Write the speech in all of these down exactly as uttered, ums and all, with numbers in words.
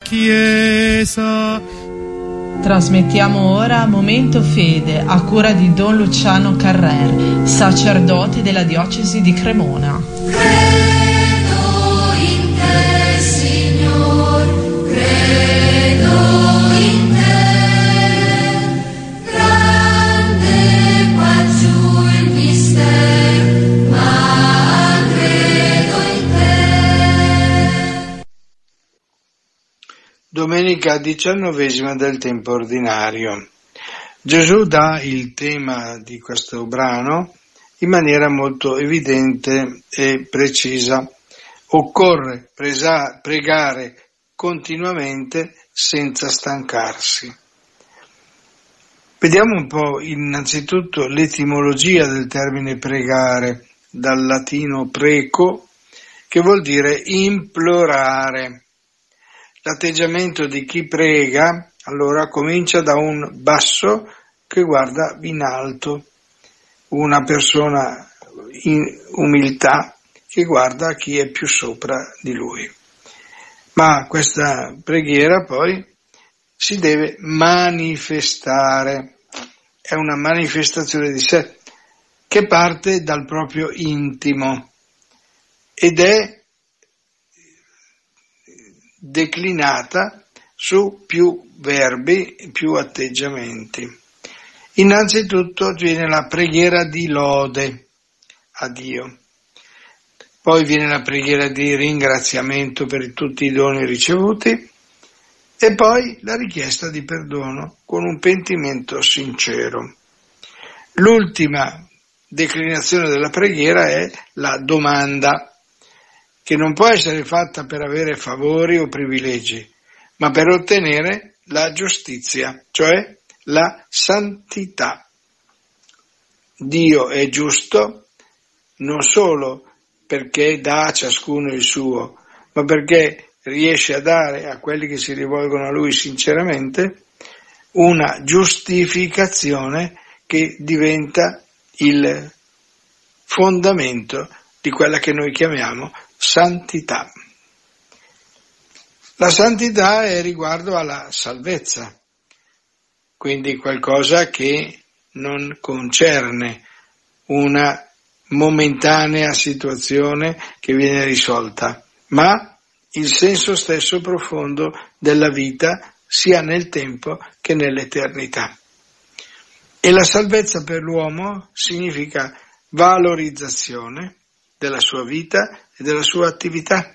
Chiesa. Trasmettiamo ora Momento Fede a cura di Don Luciano Carrer, sacerdote della diocesi di Cremona. Domenica diciannovesima del tempo ordinario. Gesù dà il tema di questo brano in maniera molto evidente e precisa. Occorre presa, pregare continuamente senza stancarsi. Vediamo un po' innanzitutto l'etimologia del termine pregare, dal latino preco, che vuol dire implorare. L'atteggiamento di chi prega, allora, comincia da un basso che guarda in alto, una persona in umiltà che guarda chi è più sopra di lui. Ma questa preghiera poi si deve manifestare, è una manifestazione di sé che parte dal proprio intimo ed è declinata su più verbi, più atteggiamenti. Innanzitutto viene la preghiera di lode a Dio, poi viene la preghiera di ringraziamento per tutti i doni ricevuti e poi la richiesta di perdono con un pentimento sincero. L'ultima declinazione della preghiera è la domanda, che non può essere fatta per avere favori o privilegi, ma per ottenere la giustizia, cioè la santità. Dio è giusto non solo perché dà a ciascuno il suo, ma perché riesce a dare a quelli che si rivolgono a Lui sinceramente una giustificazione che diventa il fondamento di quella che noi chiamiamo santità. La santità è riguardo alla salvezza, quindi qualcosa che non concerne una momentanea situazione che viene risolta, ma il senso stesso profondo della vita sia nel tempo che nell'eternità. E la salvezza per l'uomo significa valorizzazione della sua vita e della sua attività,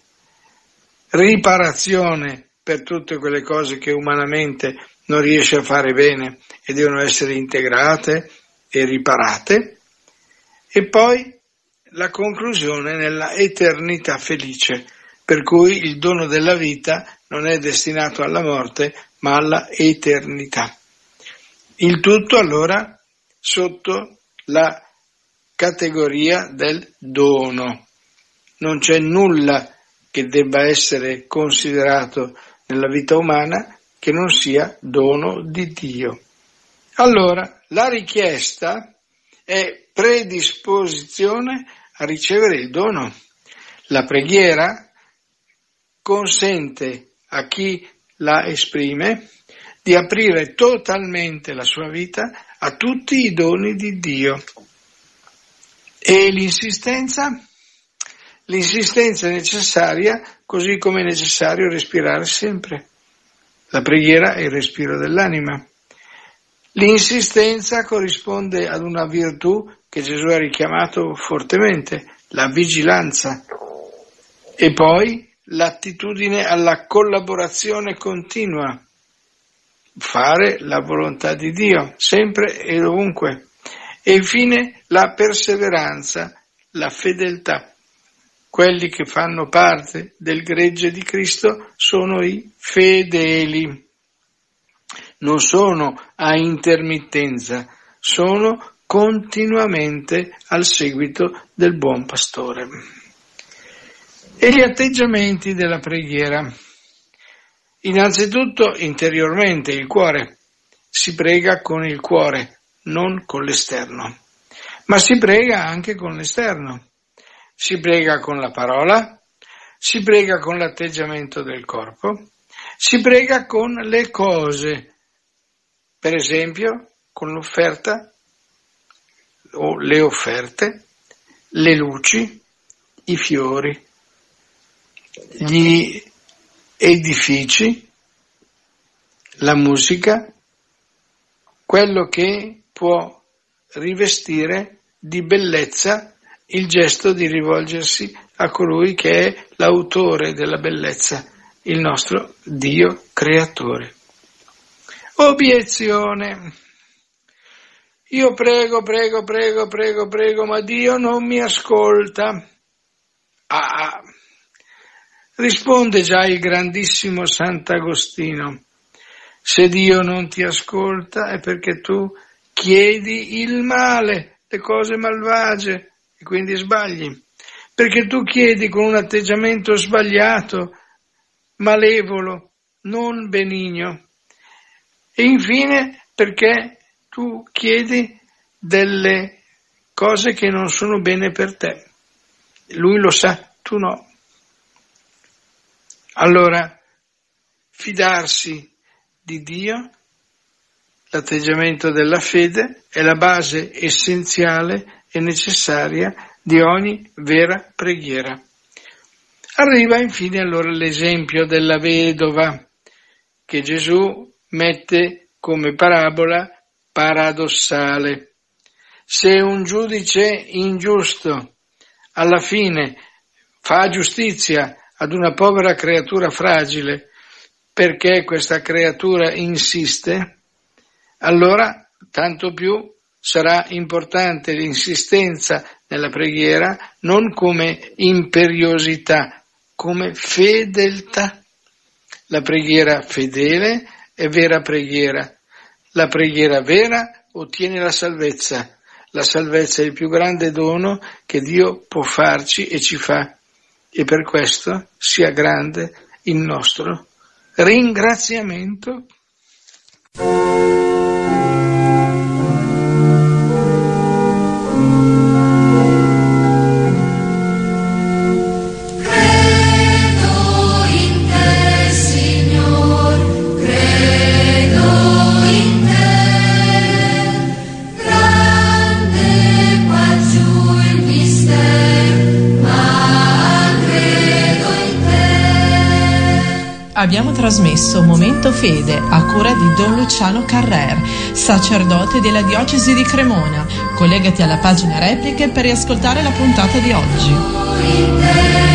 riparazione per tutte quelle cose che umanamente non riesce a fare bene e devono essere integrate e riparate, e poi la conclusione nella eternità felice, per cui il dono della vita non è destinato alla morte ma alla eternità. Il tutto allora sotto la categoria del dono. Non c'è nulla che debba essere considerato nella vita umana che non sia dono di Dio. Allora, la richiesta è predisposizione a ricevere il dono. La preghiera consente a chi la esprime di aprire totalmente la sua vita a tutti i doni di Dio. E l'insistenza? L'insistenza è necessaria, così come è necessario respirare sempre. La preghiera è il respiro dell'anima. L'insistenza corrisponde ad una virtù che Gesù ha richiamato fortemente, la vigilanza, e poi l'attitudine alla collaborazione continua, fare la volontà di Dio, sempre e ovunque. E infine la perseveranza, la fedeltà. Quelli che fanno parte del gregge di Cristo sono i fedeli. Non sono a intermittenza, sono continuamente al seguito del buon pastore. E gli atteggiamenti della preghiera. Innanzitutto interiormente il cuore. Si prega con il cuore, non con l'esterno. Ma si prega anche con l'esterno. Si prega con la parola, si prega con l'atteggiamento del corpo Si prega con le cose, per esempio con l'offerta o le offerte, le luci, i fiori, gli edifici, la musica, quello che può rivestire di bellezza il gesto di rivolgersi a colui che è l'autore della bellezza, il nostro Dio creatore. Obiezione. Io prego, prego, prego, prego, prego, ma Dio non mi ascolta. Ah, risponde già il grandissimo Sant'Agostino. Se Dio non ti ascolta è perché tu chiedi il male, le cose malvagie, e quindi sbagli. Perché tu chiedi con un atteggiamento sbagliato, malevolo, non benigno. E infine perché tu chiedi delle cose che non sono bene per te. Lui lo sa, tu no. Allora, fidarsi di Dio, l'atteggiamento della fede, è la base essenziale e necessaria di ogni vera preghiera. Arriva infine allora l'esempio della vedova, che Gesù mette come parabola paradossale. Se un giudice ingiusto alla fine fa giustizia ad una povera creatura fragile perché questa creatura insiste, allora tanto più sarà importante l'insistenza nella preghiera non come imperiosità, come fedeltà. La preghiera fedele è vera preghiera. La preghiera vera ottiene la salvezza. La salvezza è il più grande dono che Dio può farci e ci fa. E per questo sia grande il nostro ringraziamento. Abbiamo trasmesso Momento Fede a cura di Don Luciano Carrer, sacerdote della diocesi di Cremona. Collegati alla pagina repliche per riascoltare la puntata di oggi.